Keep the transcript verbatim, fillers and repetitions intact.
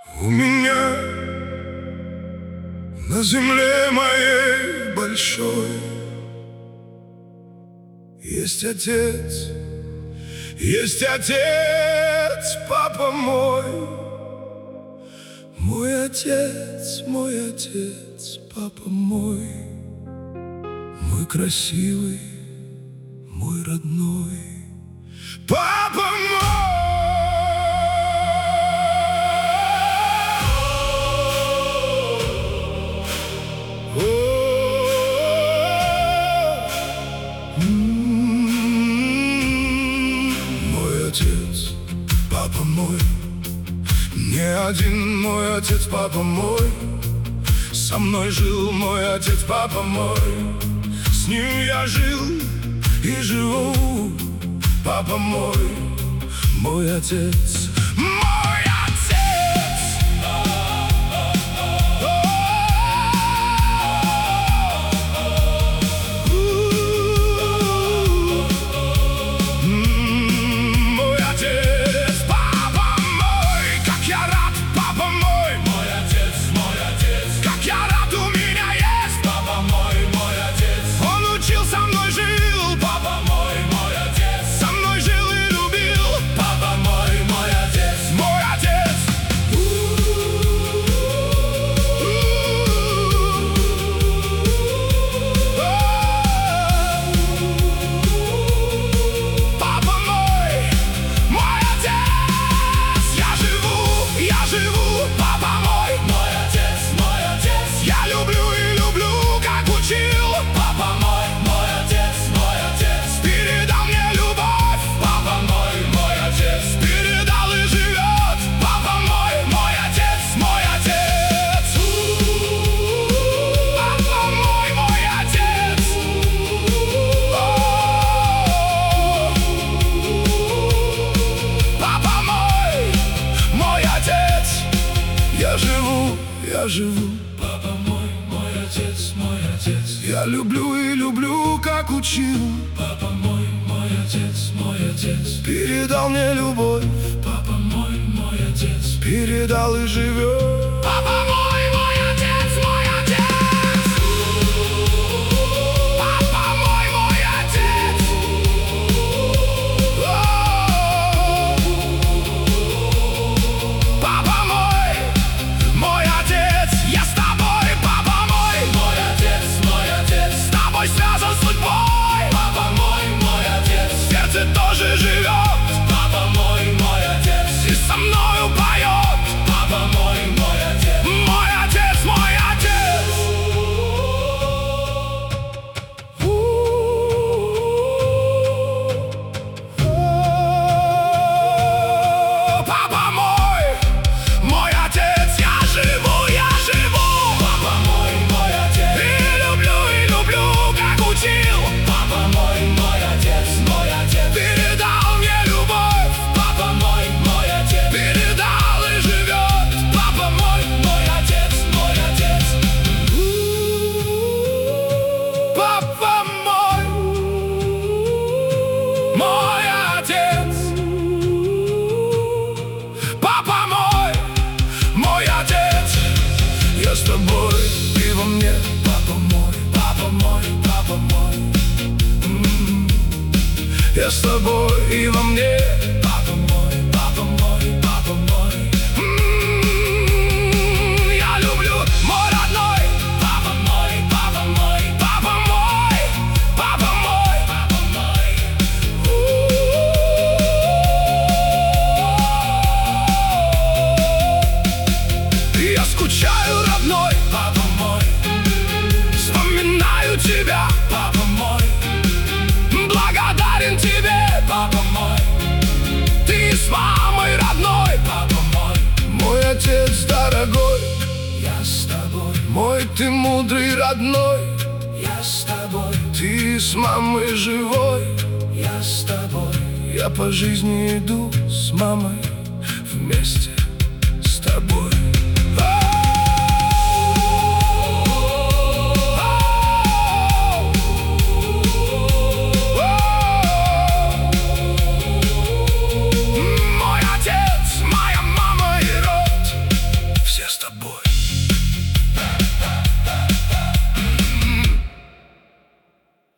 У меня на земле моей большой есть отец, есть отец, папа мой. Мой отец, мой отец, папа мой. Мой красивый, мой родной папа мой. Папа мой, не один мой отец, папа мой. Со мной жил мой отец, папа мой. С ним я жил и живу, папа мой. Мой отец, мой отец. Мой отец, папа мой. Как я рад, папа мой. Мой отец, мой отец. Как я рад, у меня есть папа мой, мой отец. Он учил, со мной жил, папа мой, мой отец. Со мной жил и любил, папа мой, мой отец. Мой отец. Папа мой, мой отец. Я живу, я живу, папа мой, мой отец, мой отец. Я люблю и люблю, как учил, папа мой, мой отец, мой отец. Передал мне любовь, папа мой, мой отец. Передал и живет, папа мой, мой отец, мой отец. Папа мой, мой отец. Папа мой, мой отец. Я живу, я живу, папа мой, мой отец, мой отец. Я люблю и люблю, как учил, папа мой, мой отец, мой отец. Передал мне любовь, папа мой, мой отец. Передал и живет, папа мой, мой отец, мой отец. Папа мой, мой отец. Папа мой, мой отец. Я с тобой, папа мой, мой отец, мой отец. С тобой связан судьбой, папа мой, мой отец. В сердце тоже живет, папа мой, мой отец. И со мною поет, папа мой, мой отец. Мой отец, мой отец. Папа мой, мой отец. Я живу, я живу, папа мой, мой отец. И люблю, и люблю, как учил, папа мой, мой отец, мой отец. Передал мне любовь, папа мой, мой отец. Передал и живет, папа мой, мой отец, мой отец. Папа мой, мой отец. Папа мой, мой отец. Я с тобой и во мне, папа мой, папа мой, папа мой. М. Я с тобой и во мне, папа мой, папа мой, папа мой. М. Я люблю, мой родной, папа мой, папа мой, папа мой, папа мой, папа мой. Я скучаю, родной, папа мой. Вспоминаю тебя, папа мой. Благодарен тебе, папа мой. Ты с мамой родной, папа мой. Мой отец дорогой, я с тобой. Мой ты мудрый родной, я с тобой. Ты с мамой живой, я с тобой. Я по жизни иду с мамой вместе.